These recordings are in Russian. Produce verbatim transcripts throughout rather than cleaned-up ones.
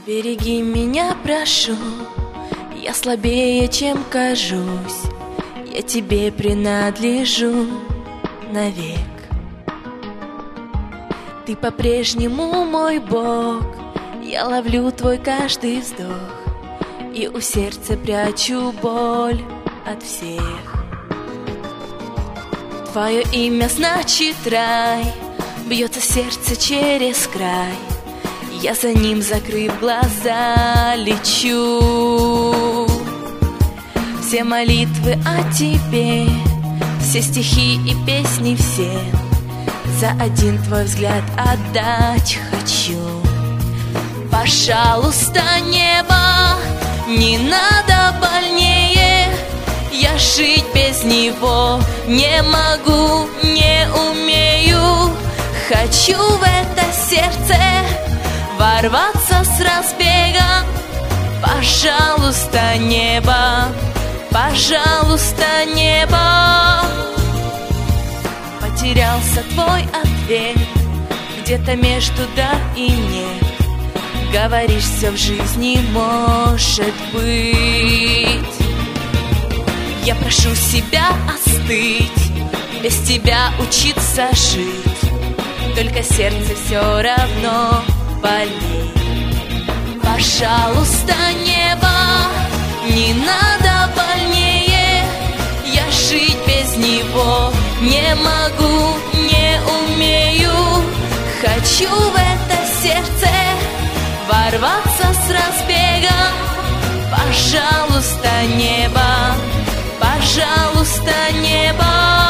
Береги меня, прошу, я слабее, чем кажусь. Я тебе принадлежу навек. Ты по-прежнему мой Бог, я ловлю твой каждый вздох и у сердца прячу боль от всех. Твое имя значит рай, бьется сердце через край. Я за ним, закрыв глаза, лечу. Все молитвы о тебе, все стихи и песни все за один твой взгляд отдать хочу. Пожалуйста, небо, не надо больнее. Я жить без него не могу, не умею. Хочу в это сердце ворваться с разбега. Пожалуйста, небо, пожалуйста, небо. Потерялся твой ответ где-то между да и нет. Говоришь, все в жизни может быть. Я прошу себя остыть, без тебя учиться жить. Только сердце все равно болит. Пожалуйста, небо, не надо больнее. Я жить без него не могу, не умею. Хочу в это сердце ворваться с разбега. Пожалуйста, небо, пожалуйста, небо.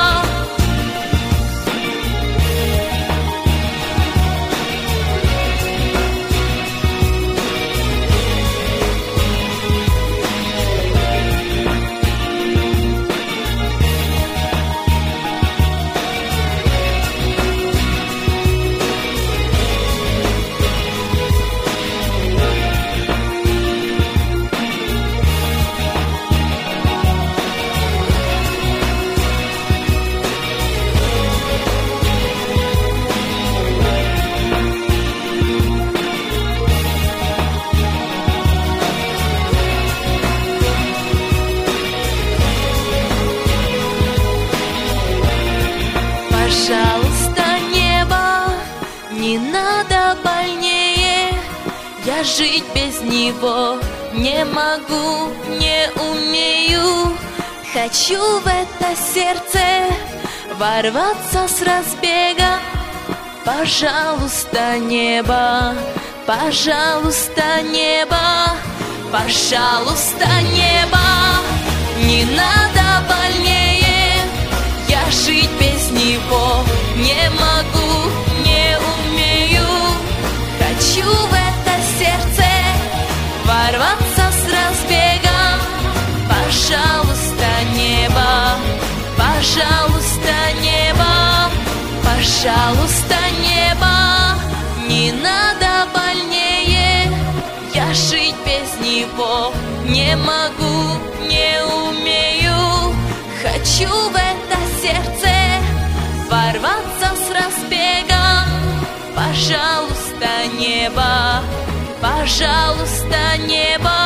Пожалуйста, небо, не надо больнее. Я жить без него не могу, не умею. Хочу в это сердце ворваться с разбега. Пожалуйста, небо, пожалуйста, небо. Пожалуйста, небо, не надо больнее. Я жить без него не могу, не умею. Хочу в это сердце ворваться с разбега. Пожалуйста, небо, пожалуйста, небо. Пожалуйста, небо, не надо больнее. Я жить без него не могу, не умею. Хочу в это сердце ворваться с разбега. Пожалуйста, небо, пожалуйста, небо.